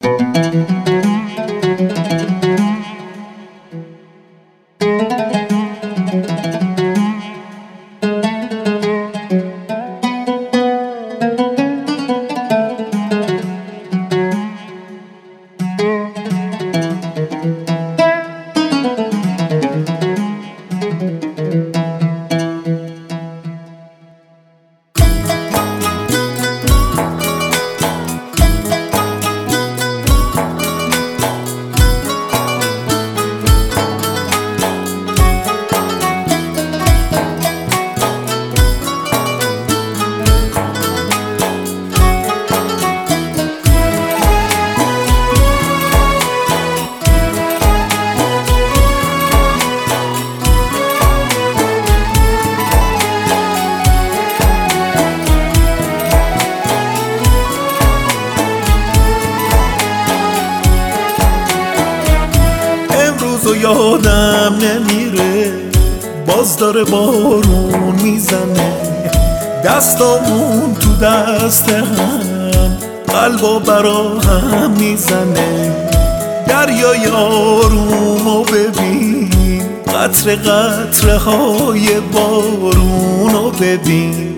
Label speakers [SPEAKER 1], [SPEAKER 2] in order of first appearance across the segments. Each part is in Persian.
[SPEAKER 1] یادم نمیره باز داره بارون میزنه، دستامون تو دست هم قلبا برا هم میزنه. دریای آرومو ببین، قطره قطره های بارونو ببین.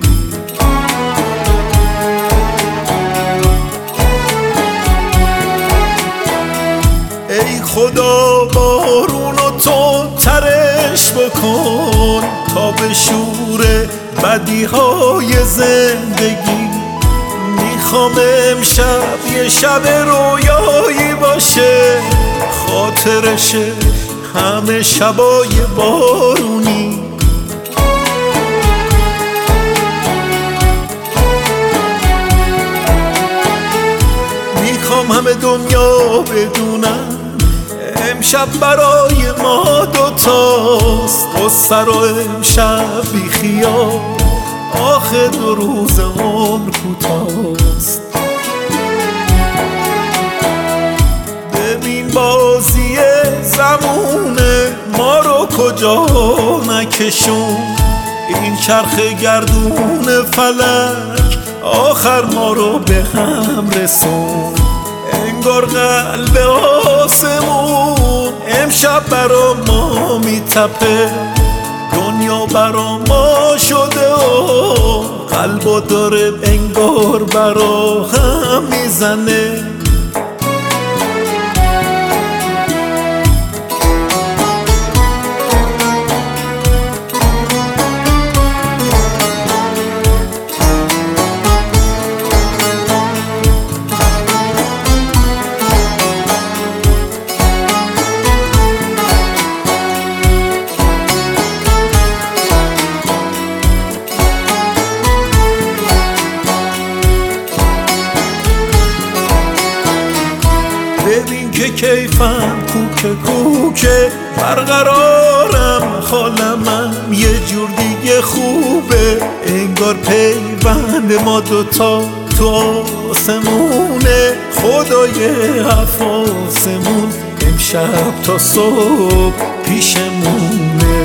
[SPEAKER 1] ای خدا بارونو تو ترش بکن تا به شور بدیهای زندگی. میخوام امشب یه شب رویایی باشه، خاطرشه همه شبای بارونی. میخوام همه دنیا بدونن امشب برای ما دوتاست. قصه رو امشب بی خیال، آخه 2 روز عمر کوتاست. ببین بازی زمونه ما رو کجا نکشون، این چرخ گردون فلک آخر ما رو به هم رسون. انگار قلب آسمون امشب برا ما میتپه، دنیا برا ما شده و قلبا داره انگار برا هم میزنه. ببین که کیفم کوکه کوکه برقرارم، حالمم یه جور دیگه خوبه. انگار پیوند ما دوتا تو آسمونه، خدای حفاظمون امشب تا صبح پیشمونه.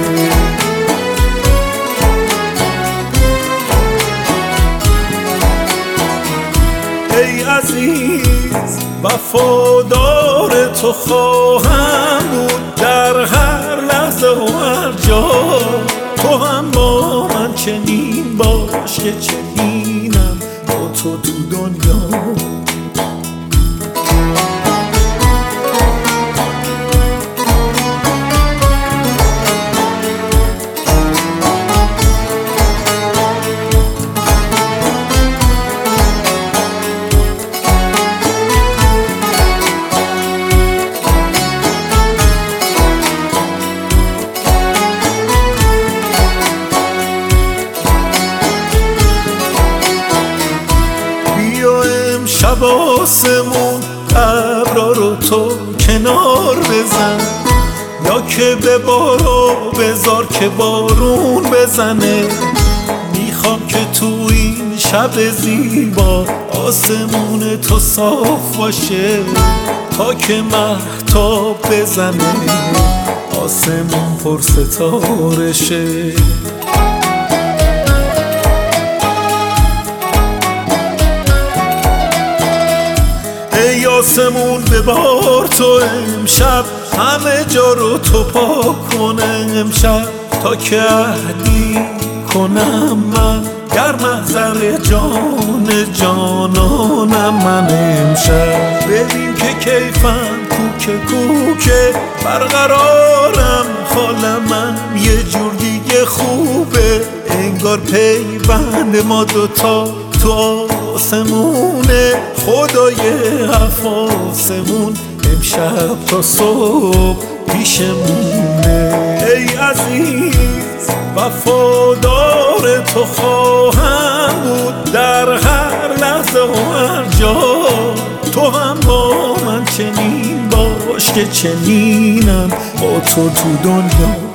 [SPEAKER 1] ای عزیز وفادار تو خواهم بود در هر لحظه و هر جا. تو هم با من چنین باش که چنینم با تو دنیا. شب آسمون ابرا رو تو کنار بزن، یا که به بارو بذار که بارون بزنه. میخوام که تو این شب زیبا آسمون تو صاف باشه، تا که مهتاب بزنه آسمون پر ستاره شه. ای آسمون ببار تو امشب، همه جا رو تو پاک کن امشب، تا که عهدی کنم من در محضر جان جانانم من امشب. ببین که کیفم کوکه برقرارم، حال من یه جور دیگه خوبه، انگار پیوند ما دوتا تو آسمونه، خدای حفاظمون امشب تا صبح پیشمونه. ای عزیز وفادار تو خواهم بود در هر لحظه و هر جا، تو هم با من چنین باش که چنینم با تو دنیا.